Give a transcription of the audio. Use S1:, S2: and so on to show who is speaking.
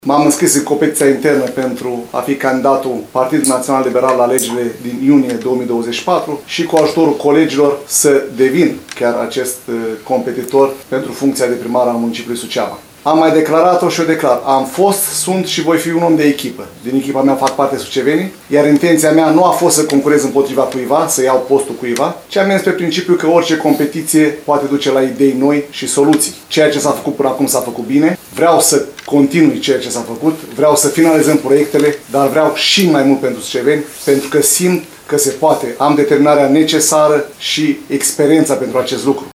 S1: M-am înscris în competiția internă pentru a fi candidatul Partidului Național Liberal la alegerile din iunie 2024 și cu ajutorul colegilor să devin chiar acest competitor pentru funcția de primar al municipiului Suceava. Am mai declarat-o și o declar. Am fost, sunt și voi fi un om de echipă. Din echipa mea fac parte sucevenii, iar intenția mea nu a fost să concurez împotriva cuiva, să iau postul cuiva, ci am mers pe principiu că orice competiție poate duce la idei noi și soluții. Ceea ce s-a făcut până acum s-a făcut bine, vreau să continui ceea ce s-a făcut, vreau să finalizăm proiectele, dar vreau și mai mult pentru suceveni, pentru că simt că se poate. Am determinarea necesară și experiența pentru acest lucru.